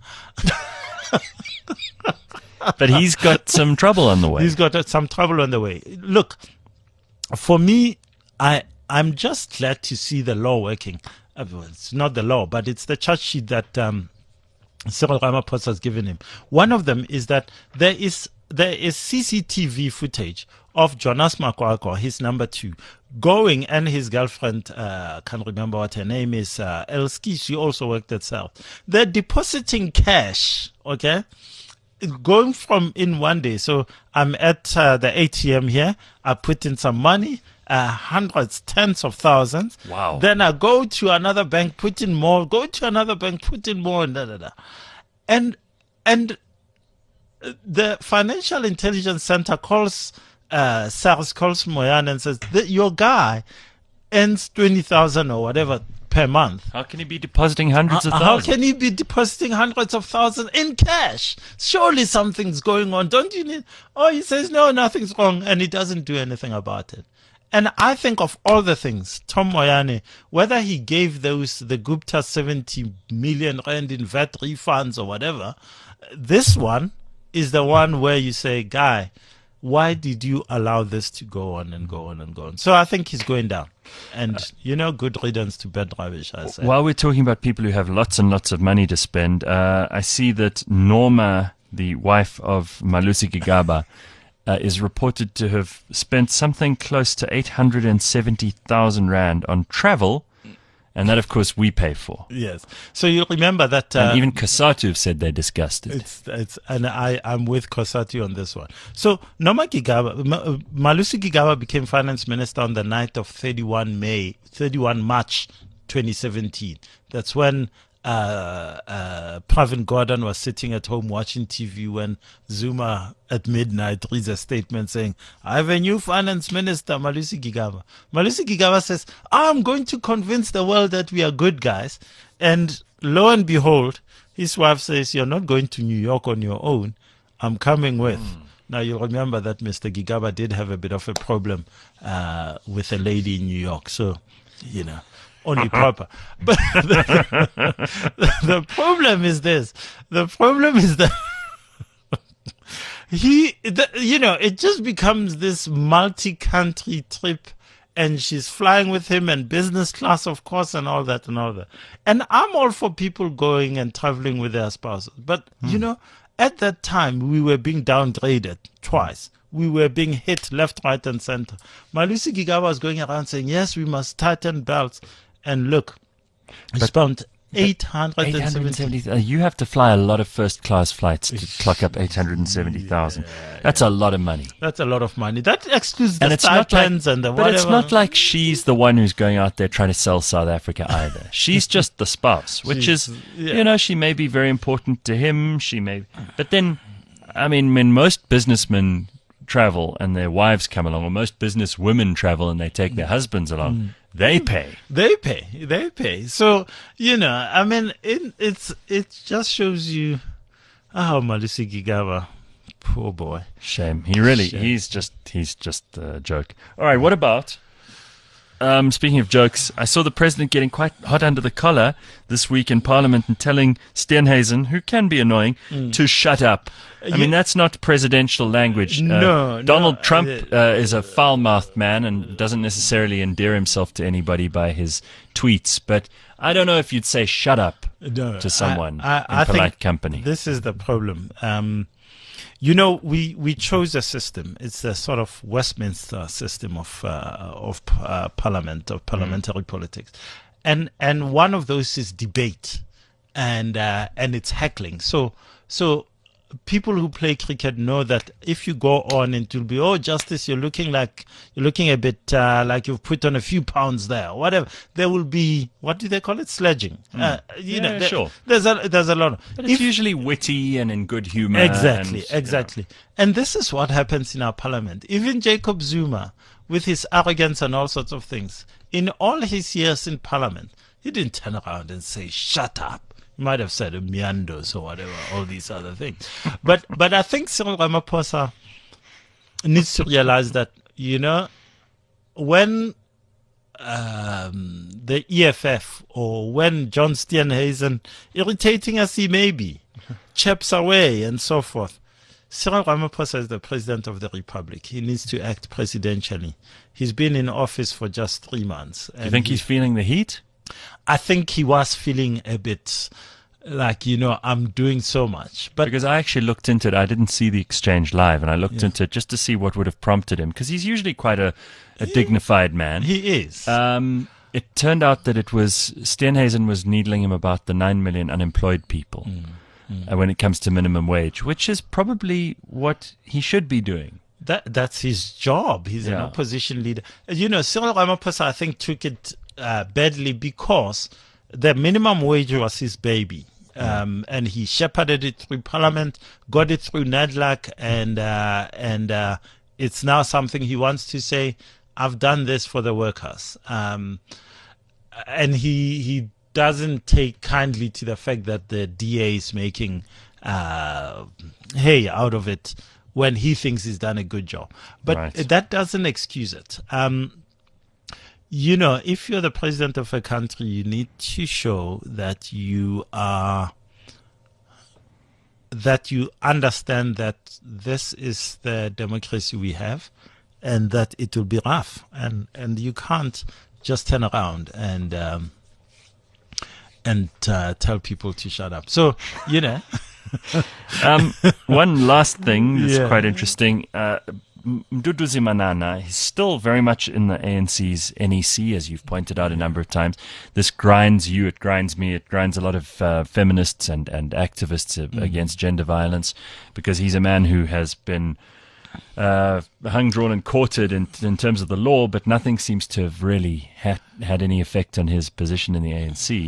But he's got some trouble on the way. He's got uh, some trouble on the way. Look, for me, I, I'm just glad to see the law working. Uh, well, it's not the law, but it's the charge sheet that um, Cyril Ramaphosa has given him. One of them is that there is there is C C T V footage of Jonas Makwakwa, his number two, going, and his girlfriend, uh, can't remember what her name is, uh, Elski, she also worked at South. They're depositing cash, okay? Going from in one day. So I'm at uh, the A T M here. I put in some money, uh, hundreds, tens of thousands. Wow. Then I go to another bank, put in more, go to another bank, put in more, and da, da, da. And, and the Financial Intelligence Center calls, uh, SARS calls Moyane and says, your guy earns twenty thousand or whatever per month. How can he be depositing hundreds Uh, of How thousands? can he be depositing hundreds of thousands in cash? Surely something's going on. Don't you need? Oh, he says, no, nothing's wrong. And he doesn't do anything about it. And I think of all the things, Tom Moyane, whether he gave those, the Gupta seventy million rand in V A T refunds or whatever, this one is the one where you say, guy, why did you allow this to go on and go on and go on? So I think he's going down. And, you know, good riddance to bad rubbish, I say. While we're talking about people who have lots and lots of money to spend, uh, I see that Norma, the wife of Malusi Gigaba, uh, is reported to have spent something close to eight hundred seventy thousand rand on travel, and that, of course, we pay for. Yes. So you remember that... Uh, And even Cosatu have said they're disgusted. It's, it's, and I, I'm with Kosati on this one. So Noma Gigaba, Ma- Malusi Gigaba became finance minister on the night of thirty-one May, thirty-one March twenty seventeen. That's when uh, uh, Pravin Gordhan was sitting at home watching T V when Zuma at midnight reads a statement saying, I have a new finance minister, Malusi Gigaba. Malusi Gigaba says, I'm going to convince the world that we are good guys. And lo and behold, his wife says, you're not going to New York on your own. I'm coming with. Mm. Now, you remember that Mister Gigaba did have a bit of a problem uh, with a lady in New York. So, you know. Only proper. But the, the problem is this. The problem is that he, the, you know, it just becomes this multi-country trip, and she's flying with him and business class, of course, and all that and all that. And I'm all for people going and traveling with their spouses. But, hmm. you know, at that time, we were being downgraded twice. We were being hit left, right, and center. Malusi Gigaba was going around saying, yes, we must tighten belts. And look, he spent eight hundred seventy. Uh, you have to fly a lot of first-class flights to clock up eight hundred seventy thousand. Yeah, That's yeah. a lot of money. That's a lot of money. That excludes the stipends and the but whatever. But it's not like she's the one who's going out there trying to sell South Africa either. She's just the spouse, which she's, is, yeah. you know, she may be very important to him. She may, but then, I mean, when most businessmen travel and their wives come along, or most business women travel and they take their husbands along, mm. they pay. They pay. They pay. So, you know, I mean, it, it's it just shows you how oh, Malusi Gigaba, poor boy. Shame. He really, Shame. he's just, he's just a joke. All right, what about, um, speaking of jokes, I saw the president getting quite hot under the collar this week in Parliament and telling Steenhuisen, who can be annoying, mm. to shut up. I you, mean, that's not presidential language. Uh, no, Donald no, Trump uh, is a foul-mouthed man and doesn't necessarily endear himself to anybody by his tweets. But I don't know if you'd say shut up no, to someone I, I, in I polite think company. This is the problem. Um, you know, we, we chose a system. It's a sort of Westminster system of uh, of uh, parliament, of parliamentary mm. politics. And and one of those is debate and uh, and it's heckling. So so people who play cricket know that if you go on, it will be, oh, Justice, you're looking like you're looking a bit uh, like you've put on a few pounds there, whatever. There will be, what do they call it, sledging? Mm. Uh, you yeah, know, there, sure. There's a there's a lot of. But it's if, usually witty and in good humor. Exactly, and, exactly. You know. And this is what happens in our parliament. Even Jacob Zuma, with his arrogance and all sorts of things, in all his years in parliament, he didn't turn around and say, "Shut up." You might have said Miandos or whatever, all these other things. But but I think Cyril Ramaphosa needs to realize that, you know, when um, the E F F or when John Steenhuisen, irritating as he may be, chips away and so forth, Cyril Ramaphosa is the president of the republic. He needs to act presidentially. He's been in office for just three months. Do you think he, he's feeling the heat? I think he was feeling a bit like, you know, I'm doing so much. But because I actually looked into it. I didn't see the exchange live, and I looked yeah. into it just to see what would have prompted him, because he's usually quite a, a dignified man. He is. Um, it turned out that it was Steenhuisen was needling him about the nine million unemployed people mm, mm. Uh, when it comes to minimum wage, which is probably what he should be doing. That That's his job. He's yeah. an opposition leader. You know, Cyril Ramaphosa, I think, took it Uh, badly because the minimum wage was his baby, um, and he shepherded it through Parliament, got it through NADLAC, and uh, and uh, it's now something he wants to say, I've done this for the workers, um, and he he doesn't take kindly to the fact that the D A is making uh, hay out of it when he thinks he's done a good job, but right. that doesn't excuse it. Um, You know, if you're the president of a country, you need to show that you are, that you understand that this is the democracy we have, and that it will be rough, and and you can't just turn around and um, and uh, tell people to shut up. So, you know, um, one last thing that's yeah. quite interesting. Uh, Mduduzi Manana is still very much in the A N C's N E C, as you've pointed out a number of times. This grinds you, it grinds me, it grinds a lot of uh, feminists and, and activists uh, mm. against gender violence, because he's a man who has been uh, hung, drawn and quartered in, in terms of the law, but nothing seems to have really ha- had any effect on his position in the A N C.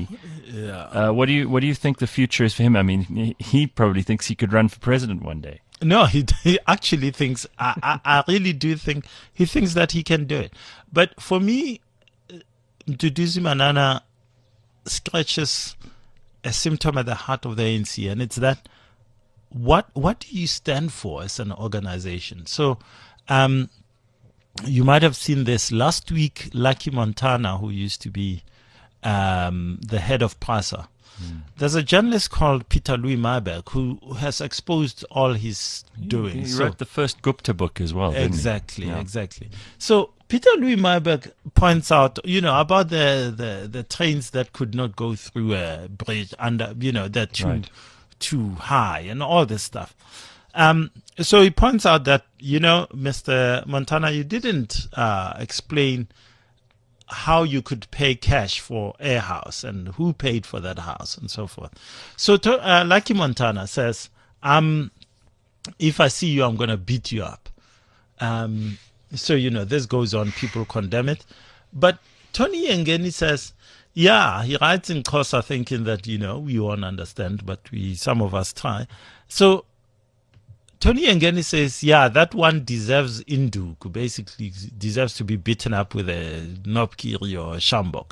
Yeah. Uh, what do you what do you think the future is for him? I mean, he, he probably thinks he could run for president one day. No, he he actually thinks. I, I I really do think he thinks that he can do it. But for me, Mduduzi Manana scratches a symptom at the heart of the A N C, and it's that what what do you stand for as an organization? So, um, you might have seen this last week. Lucky Montana, who used to be um, the head of PRASA. Mm. There's a journalist called Peter Louis Marberg who has exposed all his doing. He, he so, wrote the first Gupta book as well, didn't exactly, he? Yeah. exactly. So Peter Louis Marberg points out, you know, about the, the, the trains that could not go through a bridge under, you know, they're too Right. too high and all this stuff. Um, so he points out that, you know, Mister Montana, you didn't uh, explain how you could pay cash for a house and who paid for that house and so forth. So to, uh, Lucky Montana says, um, if I see you, I'm going to beat you up. Um, so, you know, this goes on. People condemn it. But Tony Engeni says, yeah, he writes in Xhosa thinking that, you know, we won't understand, but we, some of us try. So Tony Engeni says, yeah, that one deserves Induk, basically deserves to be beaten up with a Nopkiri or a Shambok.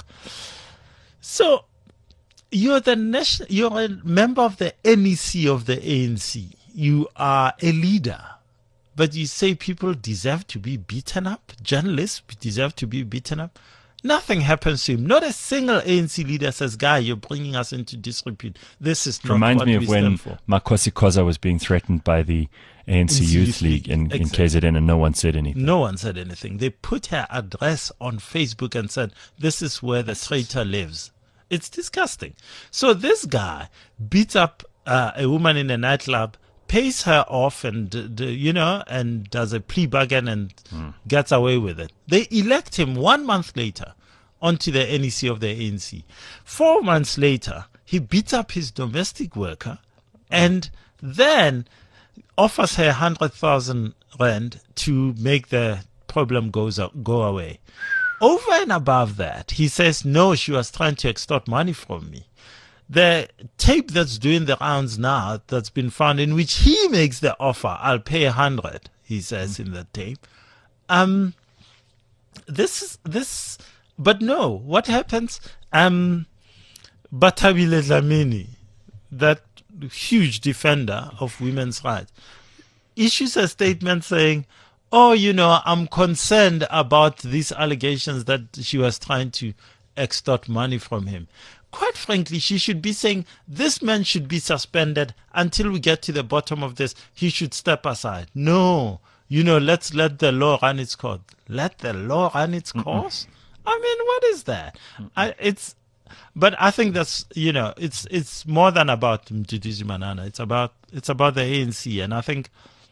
So you're the nation, you're a member of the N E C of the A N C. You are a leader, but you say people deserve to be beaten up? Journalists deserve to be beaten up? Nothing happens to him. Not a single A N C leader says, guy, you're bringing us into disrepute. This is not Reminds what me we of when stand for. Makosi Koza was being threatened by the A N C Youth Youth League, League in, in exactly. K Z N and no one said anything. No one said anything. They put her address on Facebook and said, this is where the traitor lives. It's disgusting. So this guy beats up uh, a woman in a nightclub, pays her off and, d- d- you know, and does a plea bargain and mm. gets away with it. They elect him one month later onto the N E C of the A N C. Four months later, he beats up his domestic worker and then offers her one hundred thousand rand to make the problem goes up, go away. Over and above that, he says, no, she was trying to extort money from me. The tape that's doing the rounds now, that's been found, in which he makes the offer, I'll pay a hundred, he says in the tape. Um, this is, this, but no, what happens? Um, Bathabile Dlamini, that huge defender of women's rights, issues a statement saying, oh, you know, I'm concerned about these allegations that she was trying to extort money from him. Quite frankly, she should be saying, this man should be suspended until we get to the bottom of this. He should step aside. No, you know, let's let the law run its course. Let the law run its course? Mm-mm. I mean, what is that? I, it's, but I think that's, you know, it's it's more than about Mduduzi Manana. It's about it's about the A N C, and I think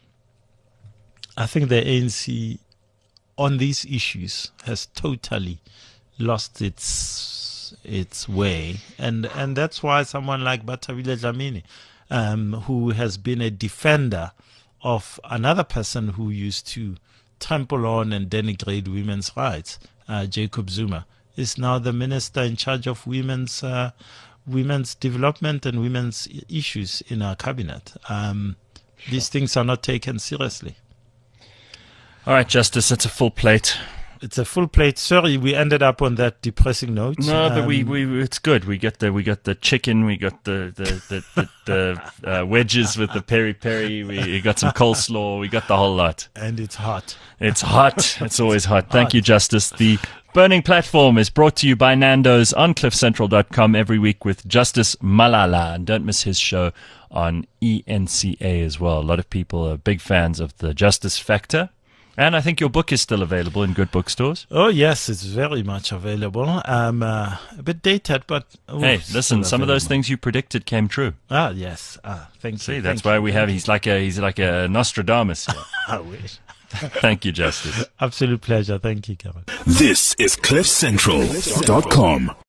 I think the A N C on these issues has totally lost its its way, and and that's why someone like Bathabile Dlamini, um, who has been a defender of another person who used to trample on and denigrate women's rights, uh, Jacob Zuma, is now the minister in charge of women's uh, women's development and women's issues in our cabinet. Um, sure. These things are not taken seriously. All right, Justice, it's a full plate. It's a full plate. Sorry, we ended up on that depressing note. No, um, but we, we it's good. We got the we got the chicken, we got the the the, the, the uh, wedges with the peri peri. We got some coleslaw. We got the whole lot. And it's hot. It's hot. It's always hot. Thank hot. you, Justice. The Burning Platform is brought to you by Nando's on cliff central dot com every week with Justice Malala. And don't miss his show on E N C A as well. A lot of people are big fans of the Justice Factor. And I think your book is still available in good bookstores. Oh, yes, it's very much available. Um, uh, a bit dated, but... Oh, hey, listen, some of those things you predicted came true. Ah, yes. Ah, thank See, you. that's thank why you, we thank have, you. he's like a, he's like a Nostradamus. I wish. Thank you, Justice. Absolute pleasure. Thank you, Kevin. This is cliff central dot com.